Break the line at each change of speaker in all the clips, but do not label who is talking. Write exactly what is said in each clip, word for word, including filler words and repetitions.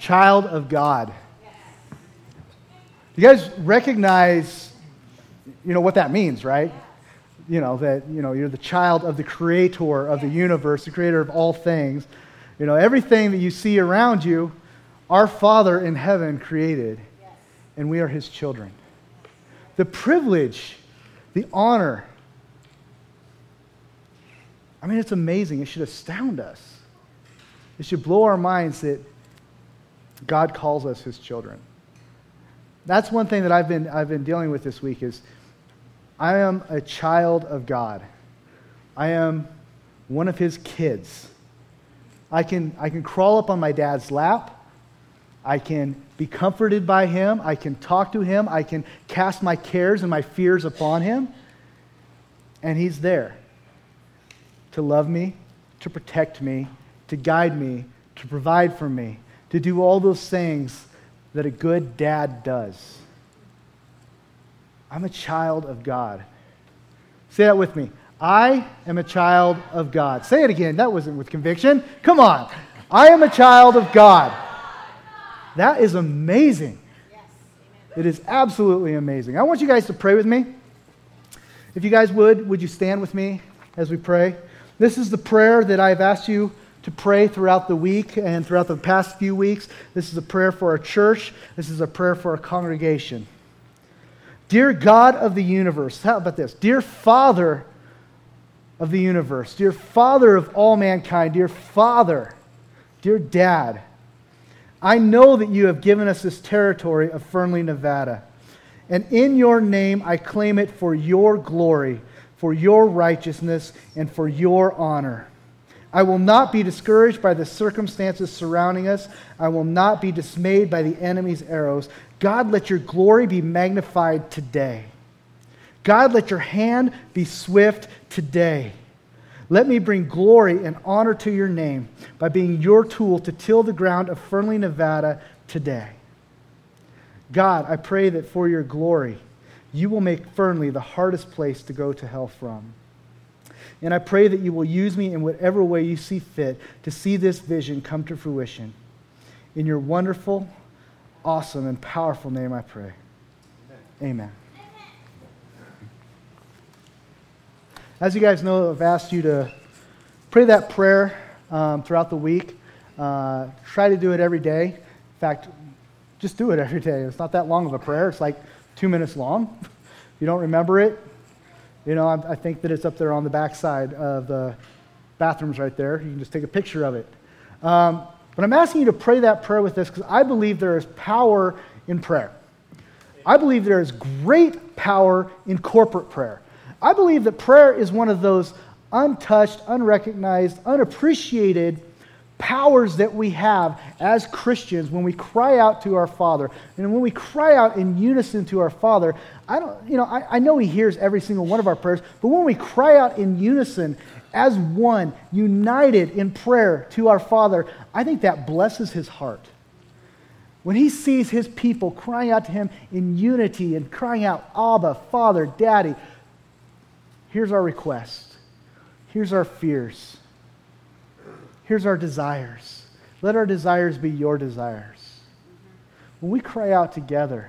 Child of God. You guys recognize, you know, what that means, right? You know, that, you know, you're the child of the creator of the universe, the creator of all things. You know, everything that you see around you, our Father in heaven created, and we are his children. The privilege, the honor, I mean, it's amazing. It should astound us. It should blow our minds that God calls us his children. That's one thing that I've been I've been dealing with this week is I am a child of God. I am one of his kids. I can I can crawl up on my dad's lap. I can be comforted by him. I can talk to him. I can cast my cares and my fears upon him. And he's there to love me, to protect me, to guide me, to provide for me, to do all those things that a good dad does. I'm a child of God. Say that with me. I am a child of God. Say it again. That wasn't with conviction. Come on. I am a child of God. That is amazing. It is absolutely amazing. I want you guys to pray with me. If you guys would, would you stand with me as we pray? This is the prayer that I've asked you to pray throughout the week and throughout the past few weeks. This is a prayer for our church. This is a prayer for our congregation. Dear God of the universe, how about this? Dear Father of the universe, dear Father of all mankind, dear Father, dear Dad, I know that you have given us this territory of Fernley, Nevada. And in your name, I claim it for your glory, for your righteousness, and for your honor. I will not be discouraged by the circumstances surrounding us. I will not be dismayed by the enemy's arrows. God, let your glory be magnified today. God, let your hand be swift today. Let me bring glory and honor to your name by being your tool to till the ground of Fernley, Nevada today. God, I pray that for your glory, you will make Fernley the hardest place to go to hell from. And I pray that you will use me in whatever way you see fit to see this vision come to fruition. In your wonderful, awesome, and powerful name I pray. Amen. Amen. As you guys know, I've asked you to pray that prayer um, throughout the week. Uh, try to do it every day. In fact, just do it every day. It's not that long of a prayer. It's like two minutes long. If you don't remember it, you know, I, I think that it's up there on the back side of the bathrooms right there. You can just take a picture of it. Um, but I'm asking you to pray that prayer with us because I believe there is power in prayer. I believe there is great power in corporate prayer. I believe that prayer is one of those untouched, unrecognized, unappreciated powers that we have as Christians when we cry out to our Father. And when we cry out in unison to our Father, I don't, you know, I, I know He hears every single one of our prayers, but when we cry out in unison as one, united in prayer to our Father, I think that blesses His heart. When He sees His people crying out to Him in unity and crying out, Abba, Father, Daddy, here's our request. Here's our fears. Here's our desires. Let our desires be your desires. When we cry out together,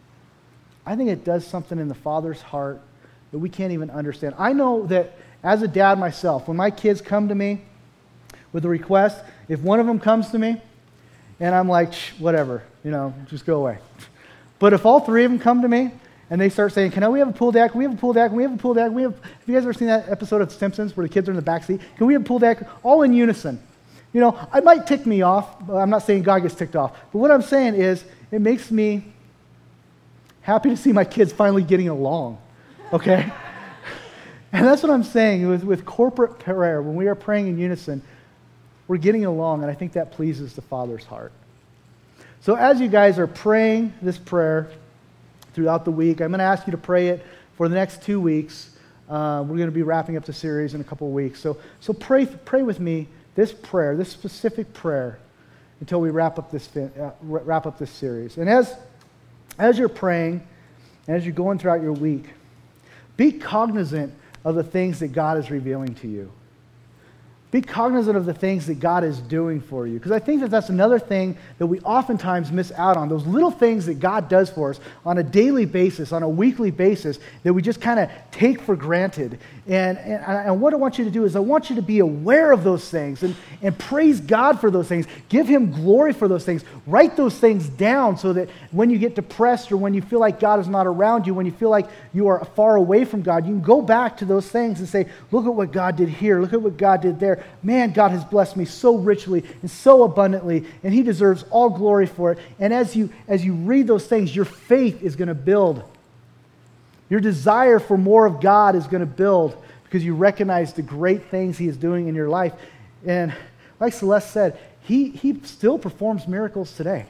I think it does something in the Father's heart that we can't even understand. I know that as a dad myself, when my kids come to me with a request, if one of them comes to me and I'm like, whatever, you know, just go away. But if all three of them come to me and they start saying, can I, we have a pool deck? Can we have a pool deck? Can we have a pool deck? Can we have, have you guys ever seen that episode of Simpsons where the kids are in the back seat? Can we have a pool deck? All in unison. You know, it might tick me off. But I'm not saying God gets ticked off. But what I'm saying is it makes me happy to see my kids finally getting along. Okay? And that's what I'm saying with, with corporate prayer. When we are praying in unison, we're getting along. And I think that pleases the Father's heart. So as you guys are praying this prayer throughout the week, I'm going to ask you to pray it for the next two weeks. Uh, we're going to be wrapping up the series in a couple of weeks. So, so pray, pray with me this prayer, this specific prayer, until we wrap up this uh, wrap up this series. And as as you're praying, and as you're going throughout your week, be cognizant of the things that God is revealing to you. Be cognizant of the things that God is doing for you. Because I think that that's another thing that we oftentimes miss out on. Those little things that God does for us on a daily basis, on a weekly basis, that we just kind of take for granted. And, and, and what I want you to do is I want you to be aware of those things and, and praise God for those things. Give Him glory for those things. Write those things down so that when you get depressed or when you feel like God is not around you, when you feel like you are far away from God, you can go back to those things and say, look at what God did here. Look at what God did there. Man, God has blessed me so richly and so abundantly, and He deserves all glory for it. And as you as you read those things, your faith is going to build. Your desire for more of God is going to build because you recognize the great things He is doing in your life. And like Celeste said, He, he still performs miracles today.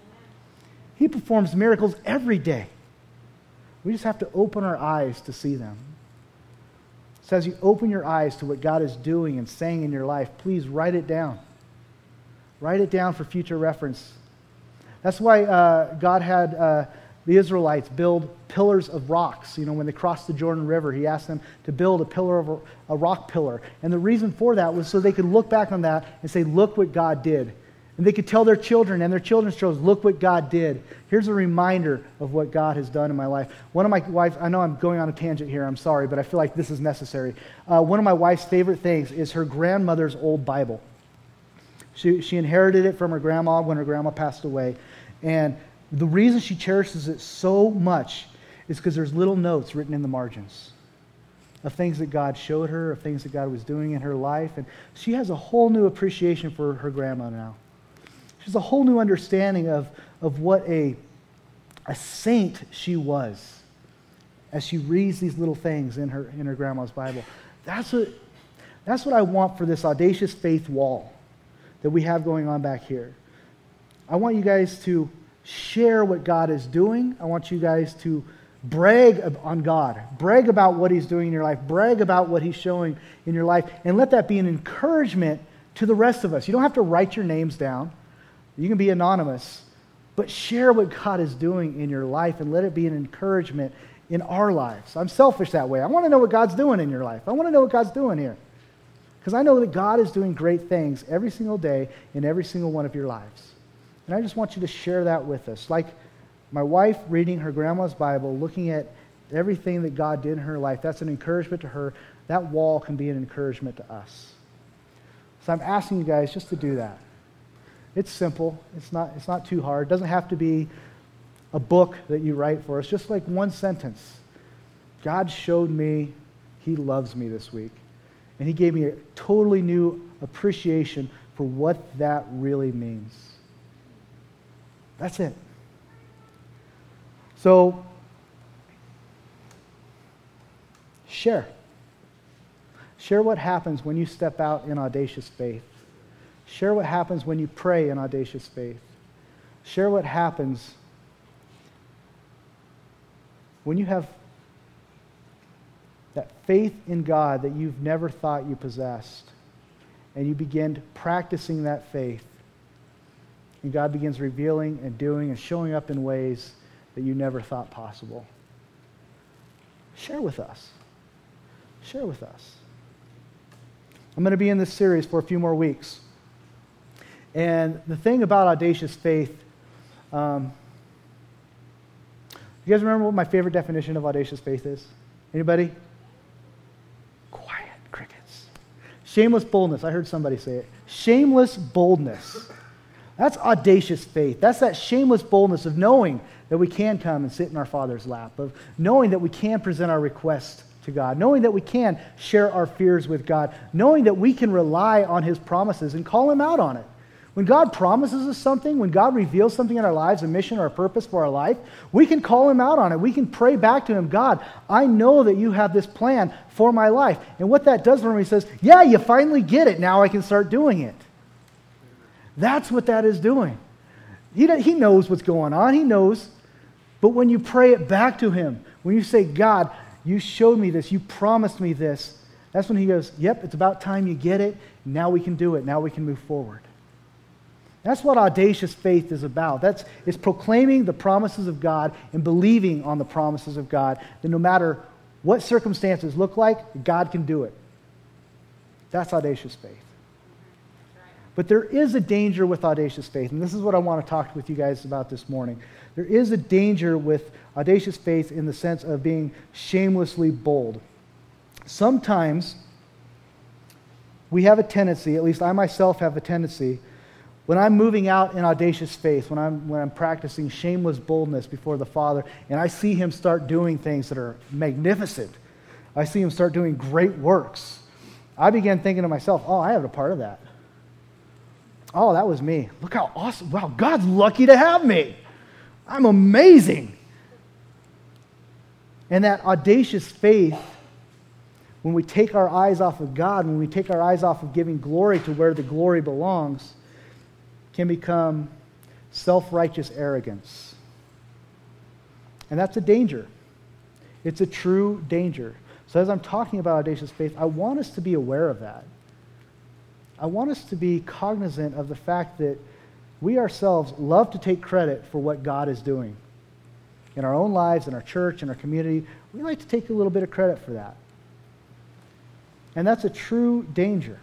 He performs miracles every day. We just have to open our eyes to see them. So as you open your eyes to what God is doing and saying in your life, please write it down. Write it down for future reference. That's why uh, God had uh, the Israelites build pillars of rocks. You know, when they crossed the Jordan River, He asked them to build a pillar of a, a rock pillar. And the reason for that was so they could look back on that and say, look what God did. And they could tell their children and their children's children, look what God did. Here's a reminder of what God has done in my life. One of my wives, I know I'm going on a tangent here, I'm sorry, but I feel like this is necessary. Uh, one of my wife's favorite things is her grandmother's old Bible. She, she inherited it from her grandma when her grandma passed away. And the reason she cherishes it so much is because there's little notes written in the margins of things that God showed her, of things that God was doing in her life. And she has a whole new appreciation for her grandma now. She has a whole new understanding of, of what a, a saint she was as she reads these little things in her, in her grandma's Bible. That's what, that's what I want for this Audacious Faith wall that we have going on back here. I want you guys to share what God is doing. I want you guys to brag on God. Brag about what He's doing in your life. Brag about what He's showing in your life. And let that be an encouragement to the rest of us. You don't have to write your names down. You can be anonymous. But share what God is doing in your life and let it be an encouragement in our lives. I'm selfish that way. I want to know what God's doing in your life. I want to know what God's doing here. Because I know that God is doing great things every single day in every single one of your lives. And I just want you to share that with us. Like my wife reading her grandma's Bible, looking at everything that God did in her life, that's an encouragement to her. That wall can be an encouragement to us. So I'm asking you guys just to do that. It's simple. It's not, it's not too hard. It doesn't have to be a book that you write for us. Just like one sentence. God showed me He loves me this week. And He gave me a totally new appreciation for what that really means. That's it. So, share. Share what happens when you step out in audacious faith. Share what happens when you pray in audacious faith. Share what happens when you have that faith in God that you've never thought you possessed, and you begin practicing that faith, and God begins revealing and doing and showing up in ways that you never thought possible. Share with us. Share with us. I'm going to be in this series for a few more weeks. And the thing about audacious faith, um, you guys remember what my favorite definition of audacious faith is? Anybody? Quiet crickets. Shameless boldness. I heard somebody say it. Shameless boldness. That's audacious faith. That's that shameless boldness of knowing that we can come and sit in our Father's lap, of knowing that we can present our request to God, knowing that we can share our fears with God, knowing that we can rely on His promises and call Him out on it. When God promises us something, when God reveals something in our lives, a mission or a purpose for our life, we can call Him out on it. We can pray back to Him, God, I know that You have this plan for my life. And what that does for me, He says, yeah, you finally get it. Now I can start doing it. That's what that is doing. He, he knows what's going on. He knows. But when you pray it back to Him, when you say, God, You showed me this. You promised me this. That's when He goes, yep, it's about time you get it. Now we can do it. Now we can move forward. That's what audacious faith is about. That's it's proclaiming the promises of God and believing on the promises of God, that no matter what circumstances look like, God can do it. That's audacious faith. But there is a danger with audacious faith, and this is what I want to talk with you guys about this morning. There is a danger with audacious faith in the sense of being shamelessly bold. Sometimes we have a tendency, at least I myself have a tendency, when I'm moving out in audacious faith, when I'm, when I'm practicing shameless boldness before the Father, and I see him start doing things that are magnificent, I see him start doing great works, I began thinking to myself, oh, I have a part of that. Oh, that was me. Look how awesome. Wow, God's lucky to have me. I'm amazing. And that audacious faith, when we take our eyes off of God, when we take our eyes off of giving glory to where the glory belongs, can become self-righteous arrogance. And that's a danger. It's a true danger. So as I'm talking about audacious faith, I want us to be aware of that. I want us to be cognizant of the fact that we ourselves love to take credit for what God is doing. In our own lives, in our church, in our community, we like to take a little bit of credit for that. And that's a true danger.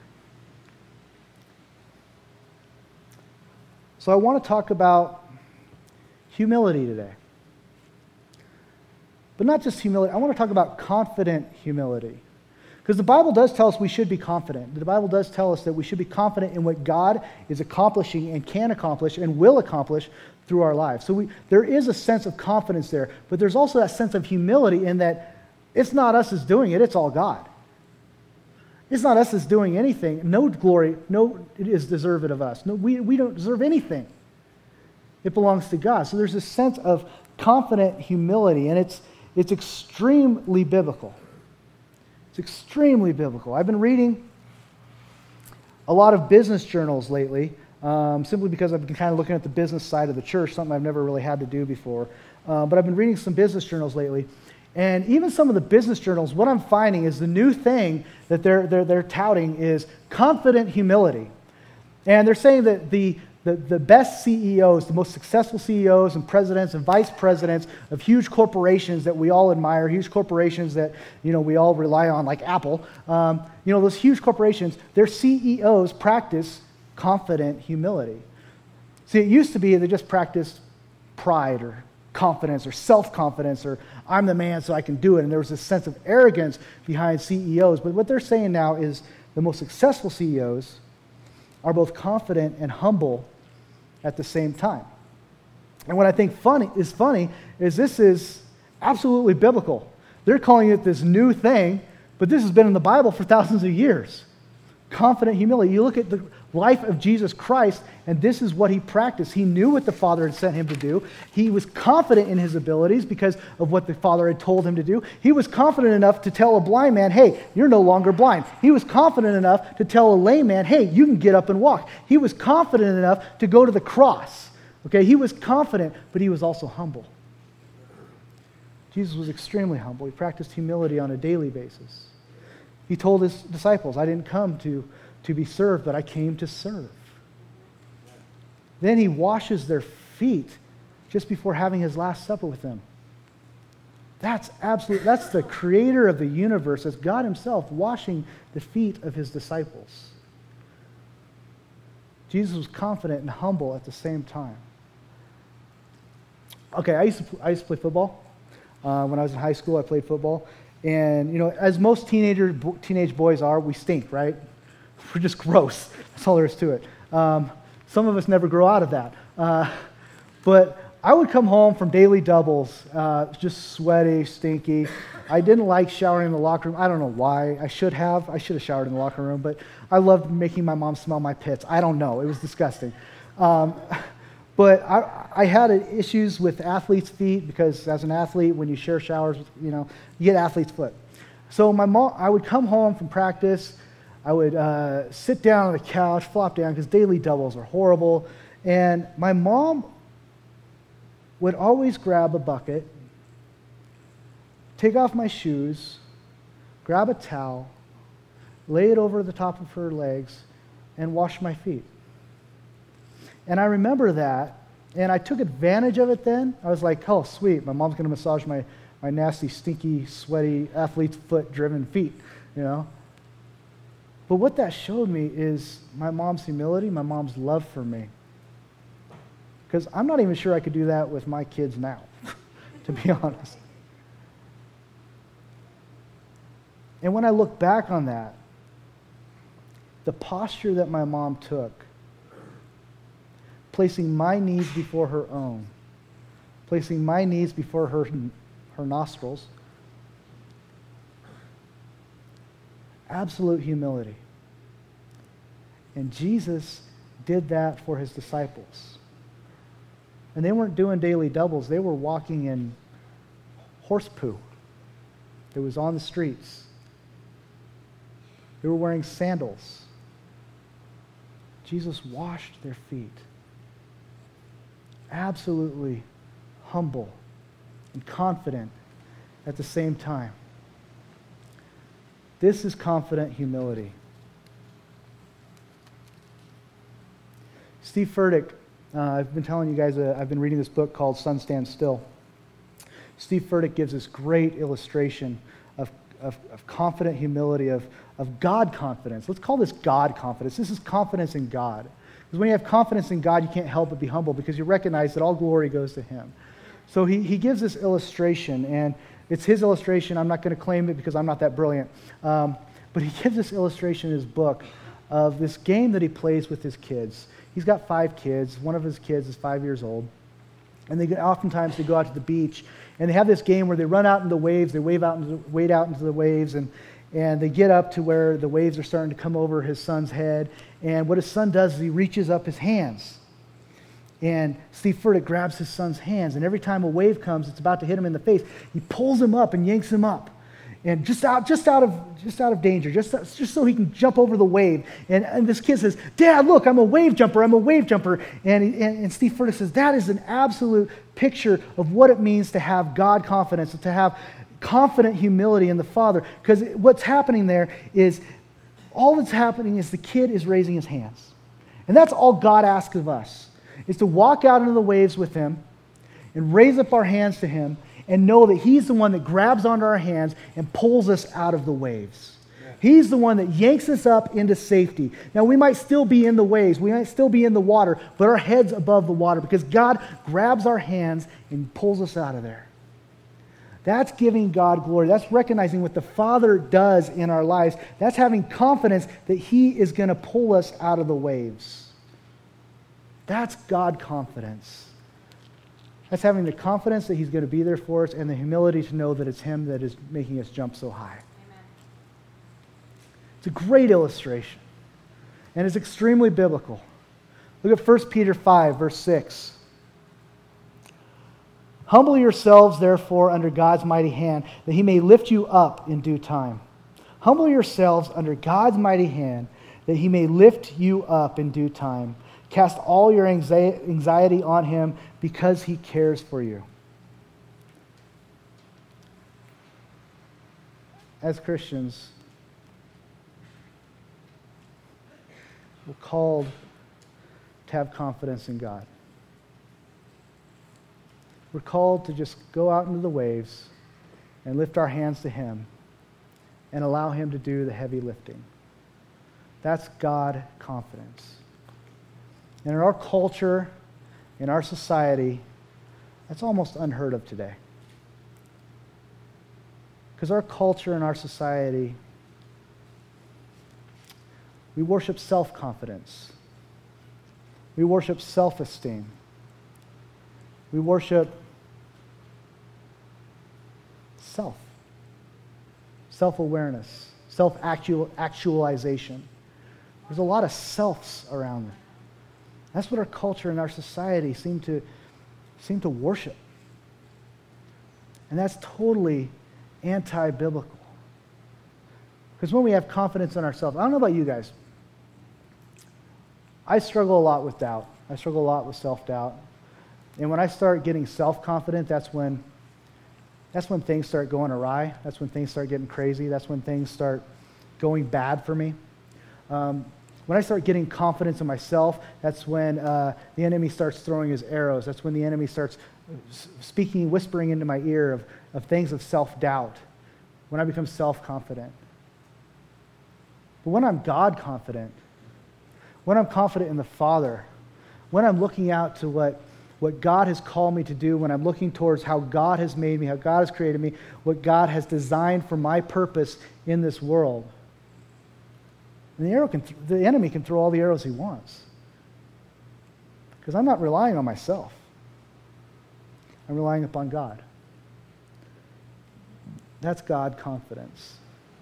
So I want to talk about humility today. But not just humility. I want to talk about confident humility. Because the Bible does tell us we should be confident. The Bible does tell us that we should be confident in what God is accomplishing and can accomplish and will accomplish through our lives. So we, there is a sense of confidence there, but there's also that sense of humility in that it's not us that's doing it, it's all God. It's not us that's doing anything. No glory, no it is deserved of us. No, we, we don't deserve anything. It belongs to God. So there's this sense of confident humility, and it's it's extremely biblical. It's extremely biblical. I've been reading a lot of business journals lately, um, simply because I've been kind of looking at the business side of the church, something I've never really had to do before. Uh, but I've been reading some business journals lately, and even some of the business journals, what I'm finding is the new thing that they're they're, they're touting is confident humility. And they're saying that the The, the best C E Os, the most successful C E Os and presidents and vice presidents of huge corporations that we all admire, huge corporations that, you know, we all rely on, like Apple, um, you know, those huge corporations, their C E Os practice confident humility. See, it used to be they just practiced pride or confidence or self-confidence or I'm the man so I can do it. And there was this sense of arrogance behind C E Os. But what they're saying now is the most successful C E Os are both confident and humble at the same time. And what I think funny is funny is this is absolutely biblical. They're calling it this new thing, but this has been in the Bible for thousands of years. Confident humility. You look at the life of Jesus Christ, and this is what he practiced. He knew what the Father had sent him to do. He was confident in his abilities because of what the Father had told him to do. He was confident enough to tell a blind man, hey, you're no longer blind. He was confident enough to tell a lame man, hey, you can get up and walk. He was confident enough to go to the cross. Okay, he was confident, but he was also humble. Jesus was extremely humble. He practiced humility on a daily basis. He told his disciples, I didn't come to, to be served, but I came to serve. Then he washes their feet just before having his last supper with them. That's absolute, that's the creator of the universe. That's God himself washing the feet of his disciples. Jesus was confident and humble at the same time. Okay, I used to, I used to play football. Uh, when I was in high school, I played football. And, you know, as most teenager, teenage boys are, we stink, right? We're just gross. That's all there is to it. Um, some of us never grow out of that. Uh, but I would come home from daily doubles, uh, just sweaty, stinky. I didn't like showering in the locker room. I don't know why. I should have. I should have showered in the locker room. But I loved making my mom smell my pits. I don't know. It was disgusting. Um, But I, I had issues with athletes' feet because as an athlete, when you share showers, you know, you get athlete's foot. So my mom, I would come home from practice, I would uh, sit down on the couch, flop down because daily doubles are horrible, and my mom would always grab a bucket, take off my shoes, grab a towel, lay it over the top of her legs, and wash my feet. And I remember that, and I took advantage of it then. I was like, oh, sweet, my mom's going to massage my, my nasty, stinky, sweaty, athlete's foot-driven feet, you know. But what that showed me is my mom's humility, my mom's love for me. Because I'm not even sure I could do that with my kids now, to be honest. And when I look back on that, the posture that my mom took, placing my needs before her own, placing my needs before her, her nostrils, absolute humility. And Jesus did that for his disciples. And they weren't doing daily doubles. They were walking in horse poo that was on the streets. They were wearing sandals. Jesus washed their feet. Absolutely humble and confident at the same time. This is confident humility. Steve Furtick, uh, I've been telling you guys, uh, I've been reading this book called Sun Stand Still. Steve Furtick gives this great illustration of, of, of confident humility, of, of God confidence. Let's call this God confidence. This is confidence in God. Because when you have confidence in God, you can't help but be humble because you recognize that all glory goes to him. So he, he gives this illustration, and it's his illustration. I'm not going to claim it because I'm not that brilliant. Um, but he gives this illustration in his book of this game that he plays with his kids. He's got five kids. One of his kids is five years old. And they oftentimes they go out to the beach, and they have this game where they run out into the waves, they wave out into, wade out into the waves, and, and they get up to where the waves are starting to come over his son's head. And what his son does is he reaches up his hands. And Steve Furtick grabs his son's hands, and every time a wave comes, it's about to hit him in the face, he pulls him up and yanks him up. And just out, just out of, just out of danger, just, just so he can jump over the wave. And, and this kid says, "Dad, look, I'm a wave jumper. I'm a wave jumper." And, he, and, and Steve Furtick says, that is an absolute picture of what it means to have God confidence, to have confident humility in the Father. Because what's happening there is, all that's happening is the kid is raising his hands, and that's all God asks of us, is to walk out into the waves with him and raise up our hands to him and know that he's the one that grabs onto our hands and pulls us out of the waves. Yeah. He's the one that yanks us up into safety. Now, we might still be in the waves. We might still be in the water, but our head's above the water because God grabs our hands and pulls us out of there. That's giving God glory. That's recognizing what the Father does in our lives. That's having confidence that he is going to pull us out of the waves. That's God confidence. That's having the confidence that he's going to be there for us and the humility to know that it's him that is making us jump so high. Amen. It's a great illustration, and it's extremely biblical. Look at First Peter five, verse six. "Humble yourselves, therefore, under God's mighty hand, that he may lift you up in due time." Humble yourselves under God's mighty hand, that he may lift you up in due time. Cast all your anxiety on him because he cares for you. As Christians, we're called to have confidence in God. We're called to just go out into the waves and lift our hands to him and allow him to do the heavy lifting. That's God confidence. And in our culture, in our society, that's almost unheard of today. Because our culture and our society, we worship self-confidence. We worship self-esteem. We worship self, self-awareness, self-actualization. There's a lot of selves around it. That's what our culture and our society seem to, seem to worship. And that's totally anti-biblical. Because when we have confidence in ourselves, I don't know about you guys, I struggle a lot with doubt. I struggle a lot with self-doubt. And when I start getting self-confident, that's when, that's when things start going awry. That's when things start getting crazy. That's when things start going bad for me. Um, When I start getting confidence in myself, that's when uh, the enemy starts throwing his arrows. That's when the enemy starts speaking, whispering into my ear of, of things of self-doubt. When I become self-confident. But when I'm God confident, when I'm confident in the Father, when I'm looking out to what, what God has called me to do, when I'm looking towards how God has made me, how God has created me, what God has designed for my purpose in this world, and the, arrow can th- the enemy can throw all the arrows he wants. Because I'm not relying on myself. I'm relying upon God. That's God confidence.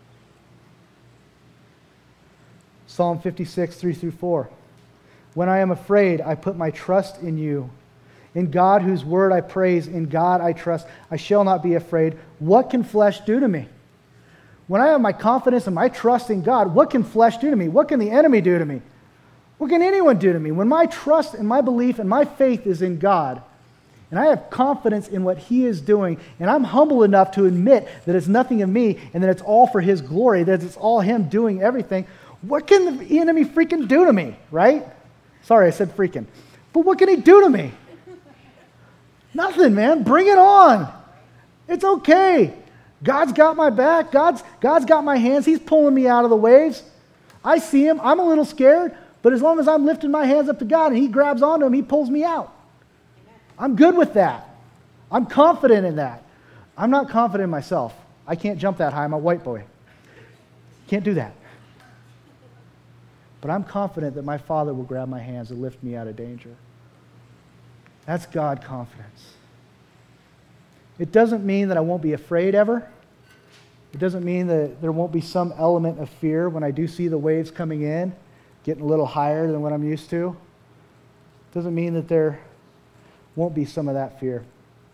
Psalm fifty-six, three through four. When I am afraid, I put my trust in you. In God, whose word I praise, in God I trust. I shall not be afraid. What can flesh do to me? When I have my confidence and my trust in God, what can flesh do to me? What can the enemy do to me? What can anyone do to me? When my trust and my belief and my faith is in God, and I have confidence in what He is doing, and I'm humble enough to admit that it's nothing of me and that it's all for His glory, that it's all Him doing everything, what can the enemy freaking do to me, right? Sorry, I said freaking. But what can he do to me? Nothing, man. Bring it on. It's okay. God's got my back. God's, God's got my hands. He's pulling me out of the waves. I see Him. I'm a little scared, but as long as I'm lifting my hands up to God and He grabs onto Him, He pulls me out. I'm good with that. I'm confident in that. I'm not confident in myself. I can't jump that high. I'm a white boy. Can't do that. But I'm confident that my Father will grab my hands and lift me out of danger. That's God confidence. It doesn't mean that I won't be afraid ever. It doesn't mean that there won't be some element of fear when I do see the waves coming in, getting a little higher than what I'm used to. It doesn't mean that there won't be some of that fear.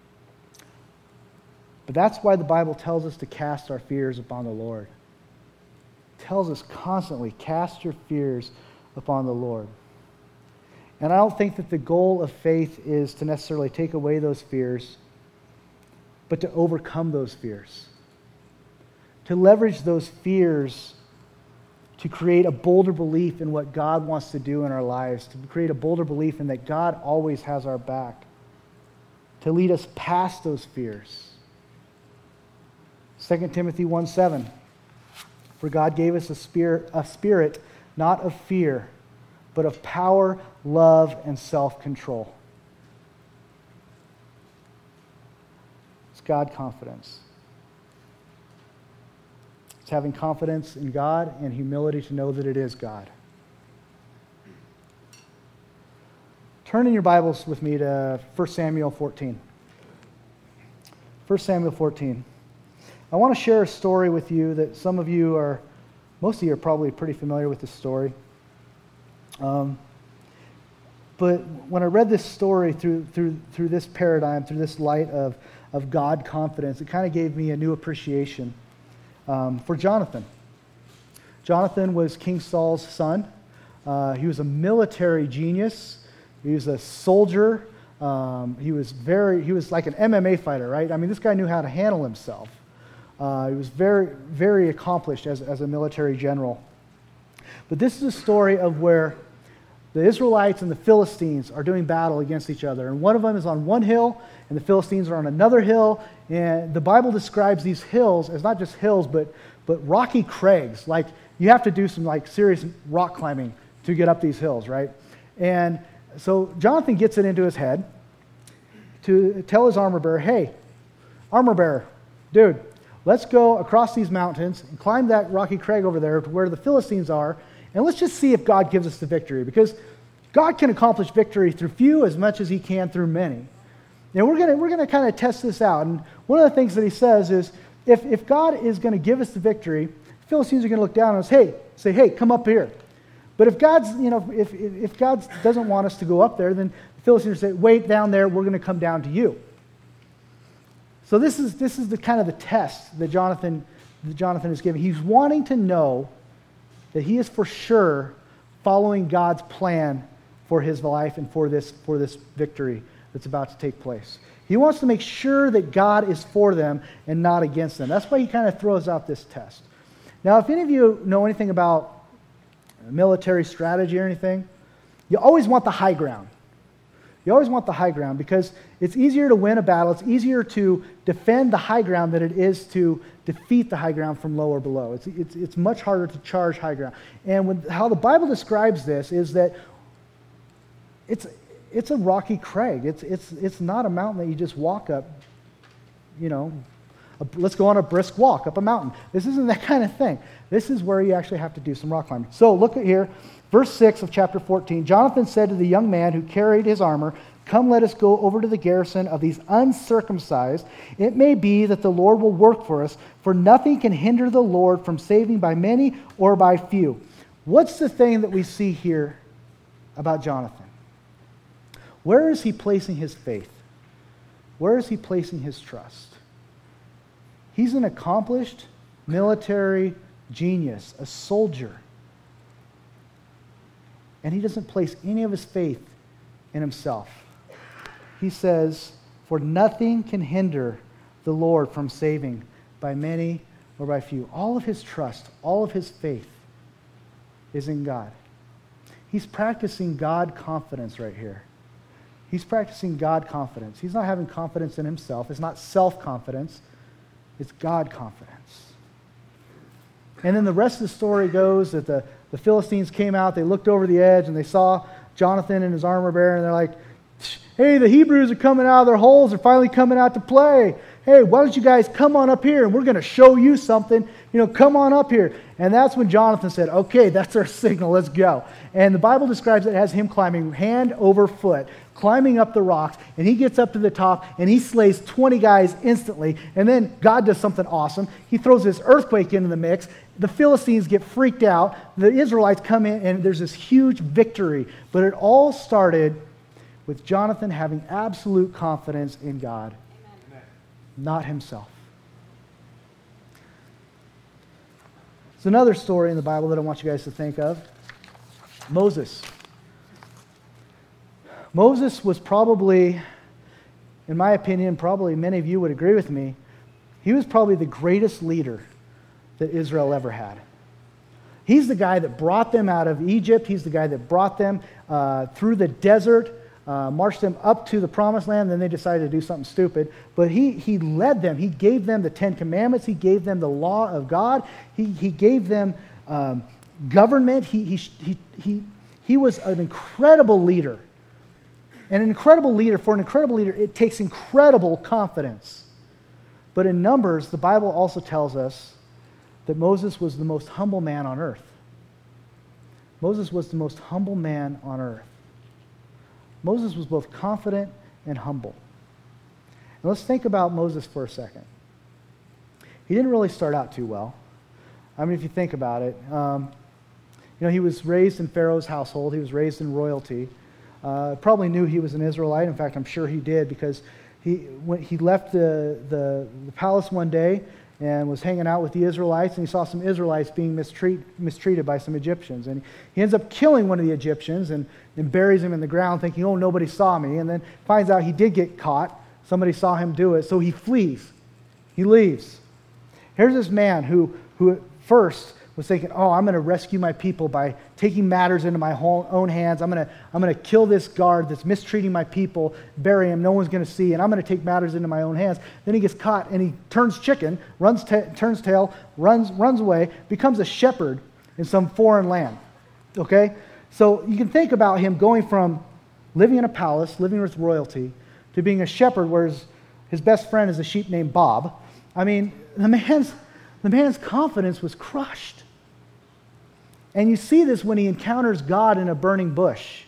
But that's why the Bible tells us to cast our fears upon the Lord. Tells us constantly, cast your fears upon the Lord. And I don't think that the goal of faith is to necessarily take away those fears, but to overcome those fears. To leverage those fears to create a bolder belief in what God wants to do in our lives, to create a bolder belief in that God always has our back, to lead us past those fears. Second Timothy one seven. For God gave us a spirit, a spirit not of fear, but of power, love, and self-control. It's God confidence. It's having confidence in God and humility to know that it is God. Turn in your Bibles with me to First Samuel fourteen. First Samuel fourteen. I want to share a story with you that some of you are, most of you are probably pretty familiar with this story. Um, but when I read this story through through through this paradigm, through this light of, of God confidence, it kind of gave me a new appreciation um, for Jonathan. Jonathan was King Saul's son. Uh, he was a military genius. He was a soldier. Um, he was very, he was like an M M A fighter, right? I mean, this guy knew how to handle himself. Uh, he was very, very accomplished as, as a military general. But this is a story of where the Israelites and the Philistines are doing battle against each other. And one of them is on one hill, and the Philistines are on another hill. And the Bible describes these hills as not just hills, but, but rocky crags. Like, you have to do some like serious rock climbing to get up these hills, right? And so Jonathan gets it into his head to tell his armor bearer, hey, armor bearer, dude, let's go across these mountains and climb that rocky crag over there to where the Philistines are, and let's just see if God gives us the victory, because God can accomplish victory through few as much as He can through many. And we're going we're going to kind of test this out. And one of the things that he says is, if, if God is going to give us the victory, the Philistines are going to look down on us, hey, say, hey, come up here. But if God's, you know, if, if God doesn't want us to go up there, then the Philistines say, wait down there, we're going to come down to you. So this is this is the kind of the test that Jonathan that Jonathan is giving. He's wanting to know that he is for sure following God's plan for his life and for this for this victory that's about to take place. He wants to make sure that God is for them and not against them. That's why he kind of throws out this test. Now, if any of you know anything about military strategy or anything, you always want the high ground. You always want the high ground because it's easier to win a battle. It's easier to defend the high ground than it is to defeat the high ground from low or below. It's, it's, it's much harder to charge high ground. And when, how the Bible describes this is that it's, it's a rocky crag. It's, it's, it's not a mountain that you just walk up, you know, a, let's go on a brisk walk up a mountain. This isn't that kind of thing. This is where you actually have to do some rock climbing. So look at here. Verse six of chapter fourteen, Jonathan said to the young man who carried his armor, "Come, let us go over to the garrison of these uncircumcised. It may be that the Lord will work for us, for nothing can hinder the Lord from saving by many or by few." What's the thing that we see here about Jonathan? Where is he placing his faith? Where is he placing his trust? He's an accomplished military genius, a soldier. And he doesn't place any of his faith in himself. He says, "For nothing can hinder the Lord from saving by many or by few." All of his trust, all of his faith is in God. He's practicing God confidence right here. He's practicing God confidence. He's not having confidence in himself. It's not self-confidence. It's God confidence. And then the rest of the story goes that the The Philistines came out, they looked over the edge, and they saw Jonathan and his armor bearer, and they're like, "Hey, the Hebrews are coming out of their holes. They're finally coming out to play. Hey, why don't you guys come on up here, and we're going to show you something. You know, come on up here." And that's when Jonathan said, "Okay, that's our signal. Let's go." And the Bible describes it as him climbing hand over foot, climbing up the rocks, and he gets up to the top, and he slays twenty guys instantly. And then God does something awesome. He throws this earthquake into the mix. The Philistines get freaked out. The Israelites come in, and there's this huge victory. But it all started with Jonathan having absolute confidence in God, Amen. Not himself. There's another story in the Bible that I want you guys to think of. Moses. Moses was probably, in my opinion, probably many of you would agree with me, he was probably the greatest leader that Israel ever had. He's the guy that brought them out of Egypt. He's the guy that brought them uh, through the desert, uh, marched them up to the promised land, then they decided to do something stupid. But he, he led them. He gave them the Ten Commandments. He gave them the law of God. He, he gave them um, government. He, he, he, he, he was an incredible leader. And an incredible leader, for an incredible leader, it takes incredible confidence. But in Numbers, the Bible also tells us that Moses was the most humble man on earth. Moses was the most humble man on earth. Moses was both confident and humble. And let's think about Moses for a second. He didn't really start out too well. I mean, if you think about it, um, you know, he was raised in Pharaoh's household. He was raised in royalty. Uh, probably knew he was an Israelite. In fact, I'm sure he did because he when he left the, the, the palace one day and was hanging out with the Israelites, and he saw some Israelites being mistreat, mistreated by some Egyptians. And he ends up killing one of the Egyptians and, and buries him in the ground thinking, "Oh, nobody saw me." And then finds out he did get caught. Somebody saw him do it. So he flees. He leaves. Here's this man who, who at first was thinking, "Oh, I'm going to rescue my people by taking matters into my own hands. I'm going to I'm going to kill this guard that's mistreating my people, bury him, no one's going to see, and I'm going to take matters into my own hands." Then he gets caught, and he turns chicken, runs ta- turns tail, runs runs away, becomes a shepherd in some foreign land. Okay? So you can think about him going from living in a palace, living with royalty, to being a shepherd where his, his best friend is a sheep named Bob. I mean, the man's the man's confidence was crushed. And you see this when he encounters God in a burning bush.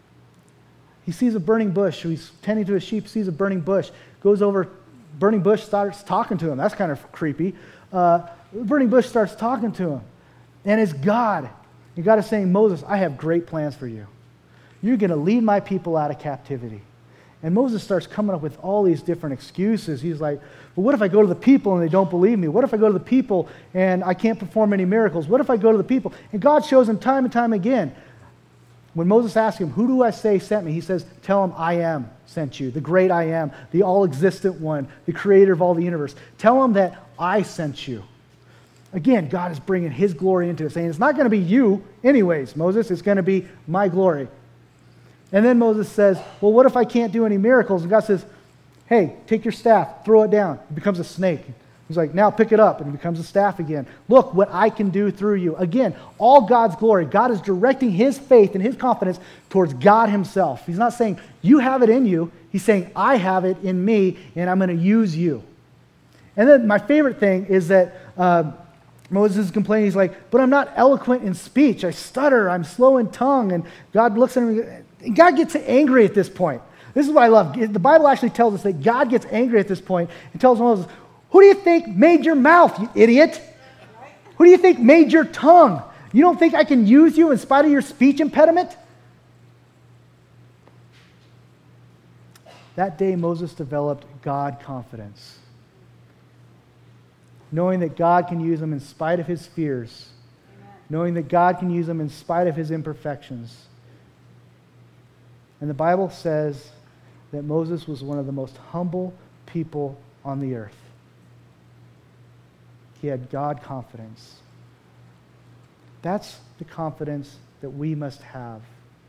He sees a burning bush. He's tending to his sheep, sees a burning bush, goes over, burning bush starts talking to him. That's kind of creepy. Uh, burning bush starts talking to him. And it's God. And God is saying, "Moses, I have great plans for you. You're going to lead my people out of captivity." And Moses starts coming up with all these different excuses. He's like, "Well, what if I go to the people and they don't believe me? What if I go to the people and I can't perform any miracles? What if I go to the people?" And God shows him time and time again. When Moses asks him, "Who do I say sent me?" he says, "Tell him I am sent you, the great I am, the all-existent one, the creator of all the universe. Tell him that I sent you." Again, God is bringing his glory into it, saying, "It's not going to be you anyways, Moses. It's going to be my glory." And then Moses says, well, what if I can't do any miracles? And God says, hey, take your staff, throw it down. It becomes a snake. He's like, now pick it up, and it becomes a staff again. Look what I can do through you. Again, all God's glory. God is directing his faith and his confidence towards God himself. He's not saying, you have it in you. He's saying, I have it in me, and I'm going to use you. And then my favorite thing is that uh, Moses is complaining. He's like, but I'm not eloquent in speech. I stutter. I'm slow in tongue. And God looks at him, and God gets angry at this point. This is what I love. The Bible actually tells us that God gets angry at this point and tells Moses, who do you think made your mouth, you idiot? Who do you think made your tongue? You don't think I can use you in spite of your speech impediment? That day, Moses developed God confidence, knowing that God can use him in spite of his fears, knowing that God can use him in spite of his imperfections. And the Bible says that Moses was one of the most humble people on the earth. He had God confidence. That's the confidence that we must have.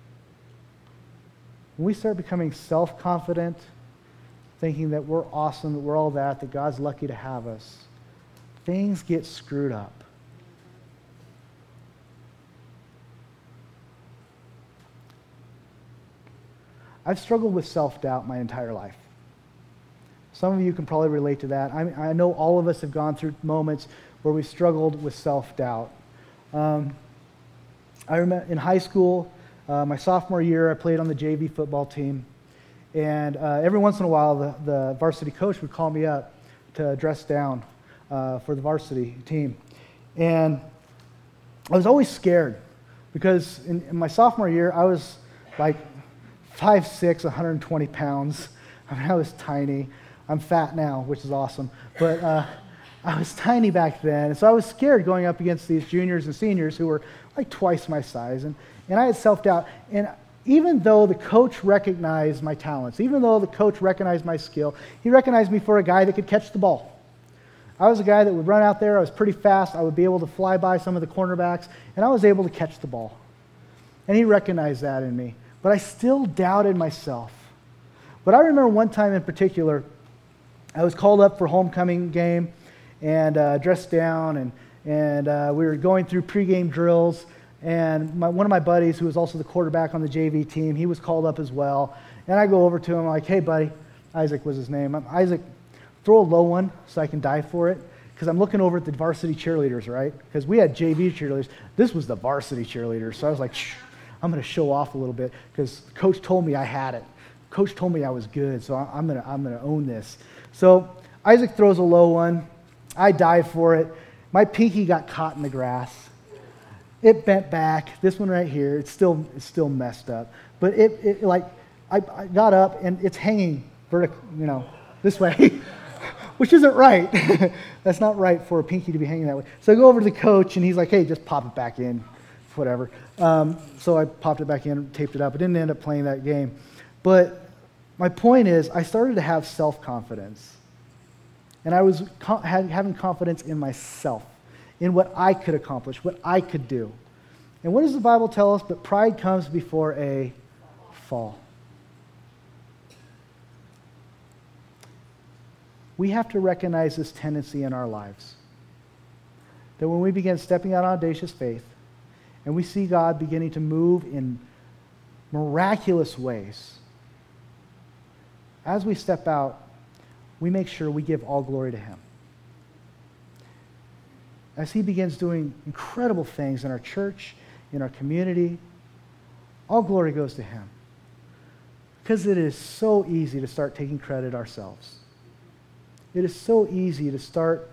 When we start becoming self-confident, thinking that we're awesome, that we're all that, that God's lucky to have us, things get screwed up. I've struggled with self-doubt my entire life. Some of you can probably relate to that. I, I know all of us have gone through moments where we struggled with self-doubt. Um, I remember in high school, uh, my sophomore year, I played on the J V football team. And uh, every once in a while, the, the varsity coach would call me up to dress down uh, for the varsity team. And I was always scared because in, in my sophomore year, I was like five six, one hundred twenty pounds. I mean, I was tiny. I'm fat now, which is awesome. But uh, I was tiny back then. And so I was scared going up against these juniors and seniors who were like twice my size. And, and I had self-doubt. And even though the coach recognized my talents, even though the coach recognized my skill, he recognized me for a guy that could catch the ball. I was a guy that would run out there. I was pretty fast. I would be able to fly by some of the cornerbacks. And I was able to catch the ball. And he recognized that in me. But I still doubted myself. But I remember one time in particular, I was called up for homecoming game and uh, dressed down, and, and uh, we were going through pregame drills, and my, one of my buddies, who was also the quarterback on the J V team, he was called up as well. And I go over to him, I'm like, hey, buddy, Isaac was his name. I'm, Isaac, throw a low one so I can dive for it, because I'm looking over at the varsity cheerleaders, right? Because we had J V cheerleaders. This was the varsity cheerleaders, so I was like, shh, I'm going to show off a little bit, because Coach told me I had it. Coach told me I was good, so I'm going to I'm going to own this. So Isaac throws a low one. I dive for it. My pinky got caught in the grass. It bent back. This one right here, it's still it's still messed up. But it, it like I, I got up and it's hanging vertical, you know, this way, which isn't right. That's not right for a pinky to be hanging that way. So I go over to the coach and he's like, "Hey, just pop it back in, whatever." Um, so I popped it back in, taped it up. I didn't end up playing that game, but my point is, I started to have self-confidence. And I was co- had, having confidence in myself, in what I could accomplish, what I could do. And what does the Bible tell us? But pride comes before a fall. We have to recognize this tendency in our lives. That when we begin stepping out on audacious faith, and we see God beginning to move in miraculous ways, as we step out, we make sure we give all glory to Him. As He begins doing incredible things in our church, in our community, all glory goes to Him. Because it is so easy to start taking credit ourselves. It is so easy to start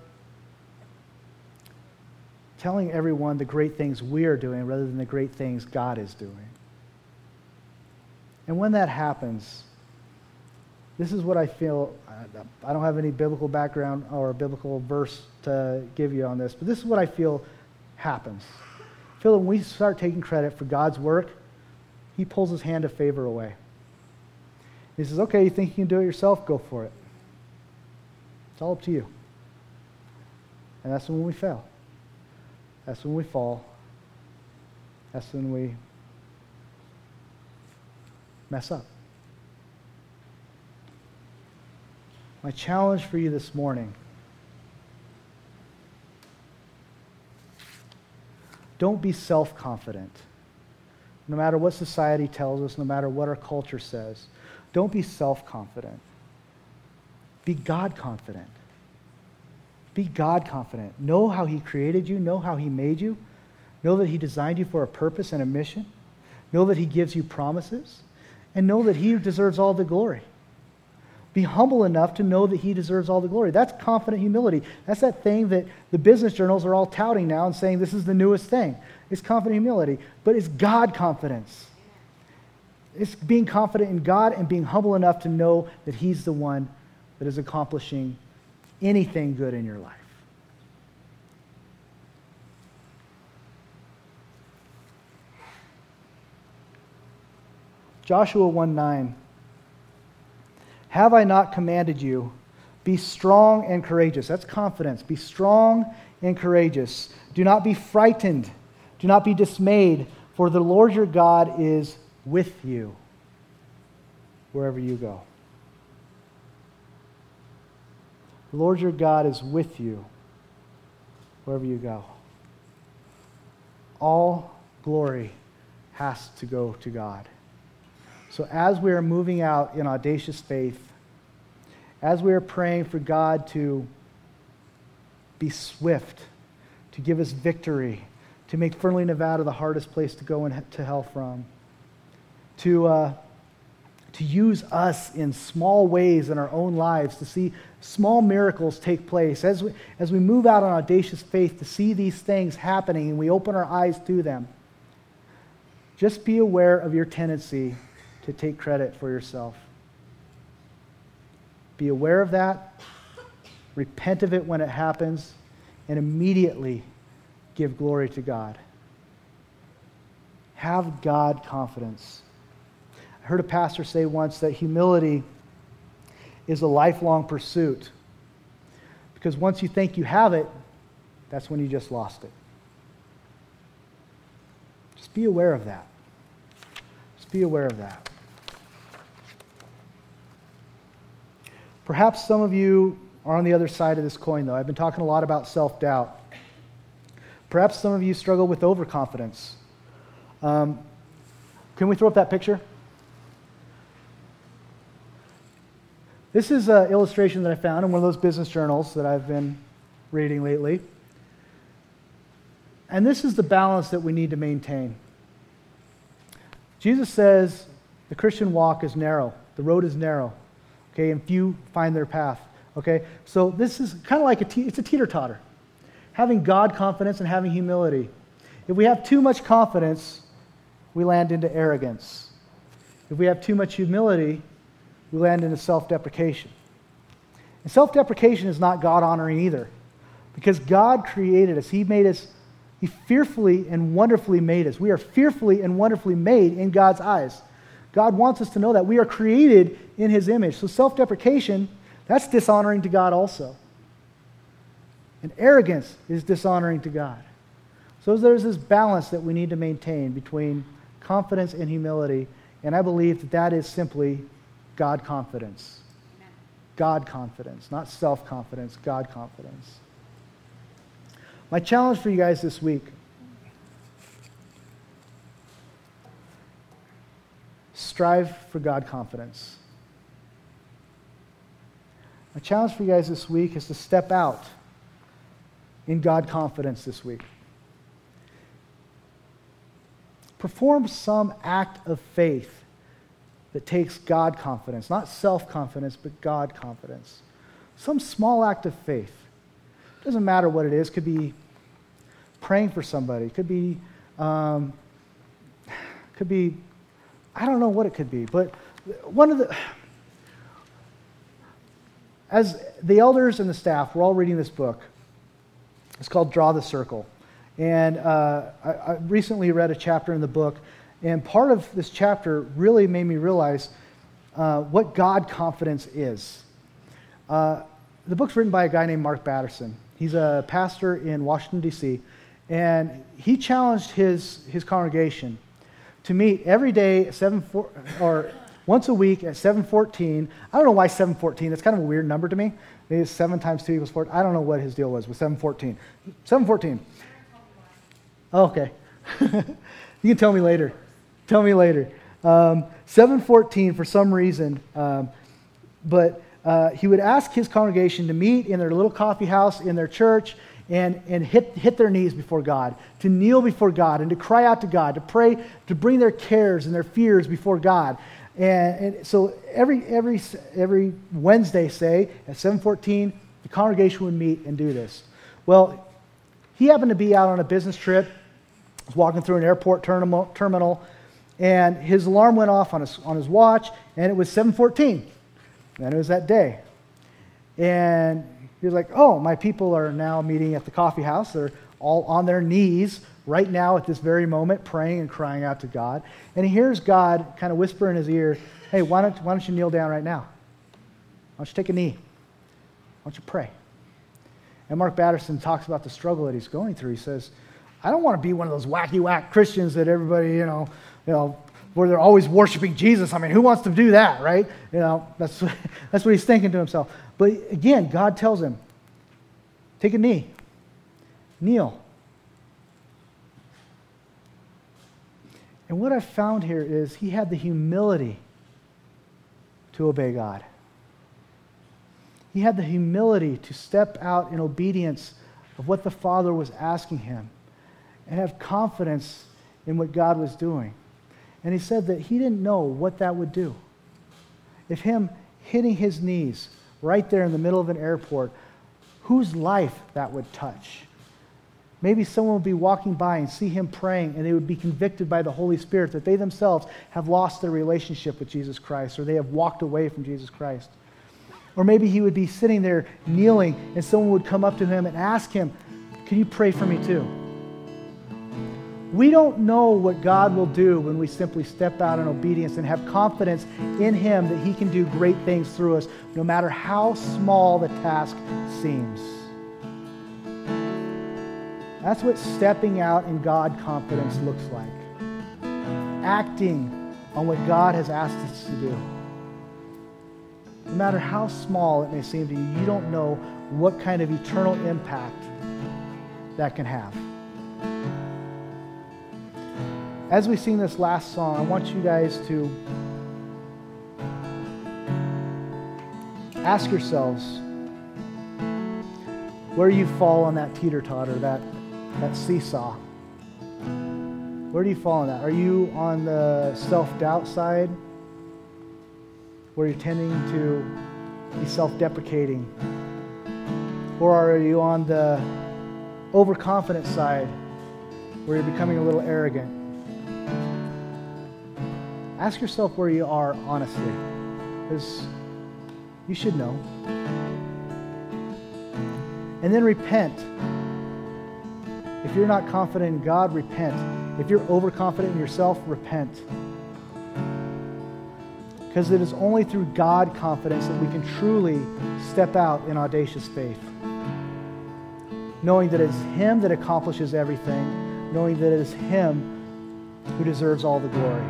telling everyone the great things we are doing rather than the great things God is doing. And when that happens, this is what I feel. I don't have any biblical background or a biblical verse to give you on this, but this is what I feel happens. I feel that when we start taking credit for God's work, He pulls His hand of favor away. He says, okay, you think you can do it yourself? Go for it. It's all up to you. And that's when we fail. That's when we fall. That's when we mess up. My challenge for you this morning, don't be self-confident. No matter what society tells us, no matter what our culture says, don't be self-confident. Be God-confident. Be God-confident. Know how He created you. Know how He made you. Know that He designed you for a purpose and a mission. Know that He gives you promises. And know that He deserves all the glory. Be humble enough to know that He deserves all the glory. That's confident humility. That's that thing that the business journals are all touting now and saying this is the newest thing. It's confident humility. But it's God confidence. It's being confident in God and being humble enough to know that He's the one that is accomplishing anything good in your life. Joshua one nine. Have I not commanded you? Be strong and courageous. That's confidence. Be strong and courageous. Do not be frightened. Do not be dismayed, for the Lord your God is with you wherever you go. The Lord your God is with you wherever you go. All glory has to go to God. So as we are moving out in audacious faith, as we are praying for God to be swift, to give us victory, to make Fernley, Nevada the hardest place to go in, to hell from, to, uh, to use us in small ways in our own lives, to see small miracles take place. As we, as we move out on audacious faith to see these things happening and we open our eyes to them, just be aware of your tendency to take credit for yourself. Be aware of that, repent of it when it happens, and immediately give glory to God. Have God confidence. I heard a pastor say once that humility is a lifelong pursuit, because once you think you have it, that's when you just lost it. Just be aware of that. Just be aware of that. Perhaps some of you are on the other side of this coin, though. I've been talking a lot about self-doubt. Perhaps some of you struggle with overconfidence. Um, can we throw up that picture? This is an illustration that I found in one of those business journals that I've been reading lately. And this is the balance that we need to maintain. Jesus says the Christian walk is narrow. The road is narrow. Okay, and few find their path. Okay, so this is kind of like a te- it's a teeter-totter. Having God confidence and having humility. If we have too much confidence, we land into arrogance. If we have too much humility, we land into self-deprecation. And self-deprecation is not God-honoring either, because God created us. He made us, He fearfully and wonderfully made us. We are fearfully and wonderfully made in God's eyes. God wants us to know that we are created in His image. So self-deprecation, that's dishonoring to God also. And arrogance is dishonoring to God. So there's this balance that we need to maintain between confidence and humility, and I believe that that is simply God confidence. Amen. God confidence, not self-confidence, God confidence. My challenge for you guys this week, strive for God confidence. My challenge for you guys this week is to step out in God confidence this week. Perform some act of faith that takes God confidence, not self-confidence, but God confidence. Some small act of faith. It doesn't matter what it is. It could be praying for somebody. It could be, um, could be, I don't know what it could be, but one of the, as the elders and the staff, we're all reading this book. It's called Draw the Circle. And uh, I, I recently read a chapter in the book, and part of this chapter really made me realize uh, what God confidence is. Uh, the book's written by a guy named Mark Batterson. He's a pastor in Washington, D C, and he challenged his, his congregation to meet every day at seven four, or once a week at seven fourteen. I don't know why seven fourteen. That's kind of a weird number to me. Maybe it's seven times two equals four. I don't know what his deal was with seven fourteen. seven fourteen. Oh, okay. You can tell me later. Tell me later. Um, seven fourteen for some reason. Um, but uh, he would ask his congregation to meet in their little coffee house in their church and, and hit, hit their knees before God, to kneel before God and to cry out to God, to pray, to bring their cares and their fears before God. And, and so every every every Wednesday, say, at seven fourteen, the congregation would meet and do this. Well, he happened to be out on a business trip. He was walking through an airport terminal, terminal and his alarm went off on his, on his watch, and it was seven fourteen. And it was that day. And he was like, oh, my people are now meeting at the coffee house. They're all on their knees right now at this very moment, praying and crying out to God. And he hears God kind of whisper in his ear, hey, why don't, why don't you kneel down right now? Why don't you take a knee? Why don't you pray? And Mark Batterson talks about the struggle that he's going through. He says, I don't want to be one of those wacky whack Christians that everybody, you know, you know, where they're always worshiping Jesus. I mean, who wants to do that, right? You know, that's, that's what he's thinking to himself. But again, God tells him, take a knee, kneel. And what I've found here is he had the humility to obey God. He had the humility to step out in obedience of what the Father was asking him and have confidence in what God was doing. And he said that he didn't know what that would do. If him hitting his knees right there in the middle of an airport, whose life that would touch. Maybe someone would be walking by and see him praying, and they would be convicted by the Holy Spirit that they themselves have lost their relationship with Jesus Christ, or they have walked away from Jesus Christ. Or maybe he would be sitting there kneeling, and someone would come up to him and ask him, can you pray for me too? We don't know what God will do when we simply step out in obedience and have confidence in him that he can do great things through us, no matter how small the task seems. That's what stepping out in God confidence looks like. Acting on what God has asked us to do. No matter how small it may seem to you, you don't know what kind of eternal impact that can have. As we sing this last song, I want you guys to ask yourselves where you fall on that teeter-totter, that, that seesaw. Where do you fall on that? Are you on the self-doubt side, where you're tending to be self-deprecating? Or are you on the overconfident side, where you're becoming a little arrogant? Ask yourself where you are honestly, because you should know. And then repent. If you're not confident in God, repent. If you're overconfident in yourself, repent. Because it is only through God confidence that we can truly step out in audacious faith. Knowing that it's him that accomplishes everything, knowing that it is him who deserves all the glory.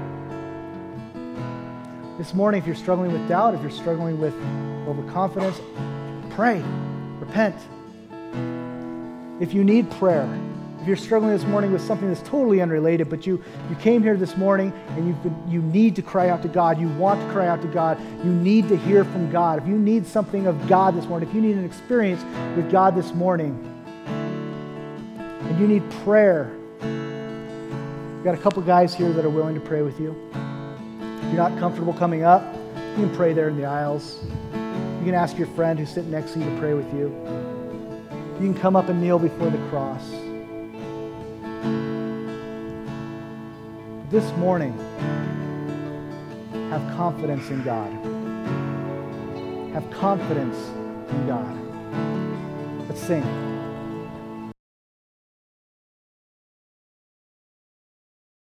This morning, if you're struggling with doubt, if you're struggling with overconfidence, pray, repent. If you need prayer, if you're struggling this morning with something that's totally unrelated, but you, you came here this morning and you've been, you need to cry out to God, you want to cry out to God, you need to hear from God. If you need something of God this morning, if you need an experience with God this morning, and you need prayer, we've got a couple guys here that are willing to pray with you. If you're not comfortable coming up, you can pray there in the aisles. You can ask your friend who's sitting next to you to pray with you. You can come up and kneel before the cross. This morning, have confidence in God. Have confidence in God. Let's sing.